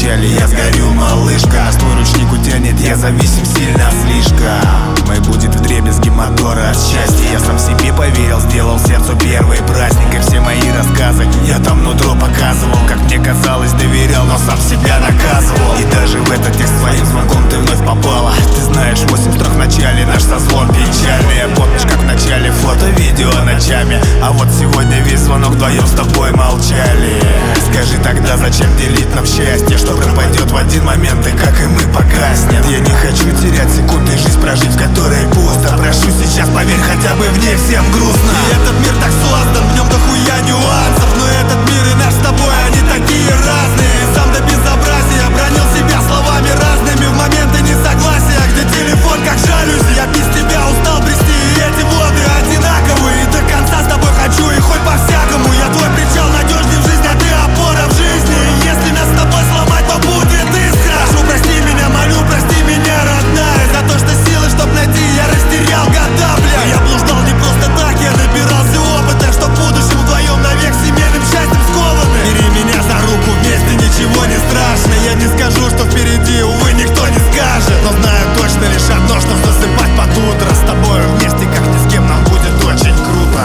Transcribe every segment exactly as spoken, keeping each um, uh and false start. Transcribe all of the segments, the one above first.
вначале я сгорю, малышка. Наш твой ручник утянет, я зависим сильно слишком. Мой будет вдребезги мотора от счастья. Я сам себе поверил, сделал сердцу первый праздник. И все мои рассказы я там нутро показывал. Как мне казалось, доверял, но сам себя наказывал. И даже в этот текст своим звонком ты вновь попала. Ты знаешь, восемь строк в начале, наш созвон печальный. Помнишь, как в начале фото, видео ночами. А вот сегодня весь звонок вдвоем с тобой молчали. Скажи тогда, зачем делить нам счастье, что пропадет в один момент и как и мы погаснем. Я не хочу терять секунды, жизнь прожить, в которой пусто. Прошу сейчас, поверь, хотя бы в ней всем грустно. И этот мир так создан, в нем дохуя нюансов. Но этот мир и наш с тобой, они такие разные. Сам до безобразия бронил себя словами разными. В моменты несогласия, где телефон как жалюзи. Я без тебя устал брести, и эти воды одинаковые. И до конца с тобой хочу, и хоть по-всякому. Я твой причал надежней в жизни, а ты опора в жизни. И если нас с тобой сломать, то будет искра. Прошу, прости меня, молю, прости меня, родная. За то, что силы, чтоб найти, я растерял года, бля. Я блуждал не просто так, я набирался опыта, чтоб в будущем вдвоем навек семейным счастьем скованы. Бери меня за руку, вместе ничего не страшно. Я не скажу, что впереди, увы, никто не скажет. Но знаю точно лишь одно, что засыпать под утро с тобой вместе, как ни с кем, нам будет очень круто.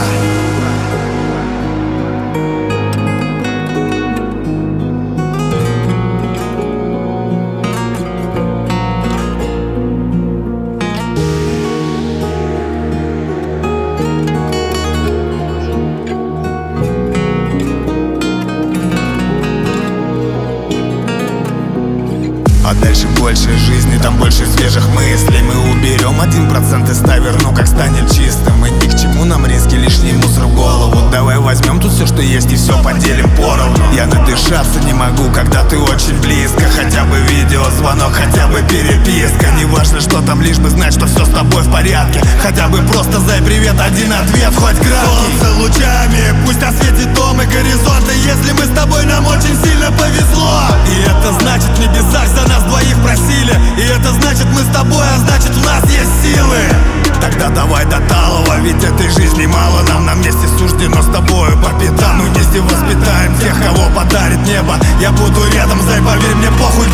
А дальше больше жизни, там больше свежих мыслей. Мы уберем один процент из ста, верну, как станет чистым. И ни к чему нам риски, лишний мусор в голову. Давай возьмем тут все, что есть, и все поделим поровну. Я надышаться не могу, когда ты очень близко. Хотя бы видеозвонок, хотя бы переписка. Не важно, что там, лишь бы знать, что все с тобой в порядке. Хотя бы просто зай привет, один ответ, хоть краткий. Солнце лучами, пусть осветит дом и горизонты. Если мы с тобой, нам очень сильно повезло. И это значит, в небесах за нас двоих просили. И это значит, мы с тобой, а значит, в нас есть силы. Тогда давай до талого, ведь этой жизни мало. Нам на месте суждено с тобою по пятам. Мы вместе воспитаем тех, кого подарит небо. Я буду рядом, зай, поверь мне, похуй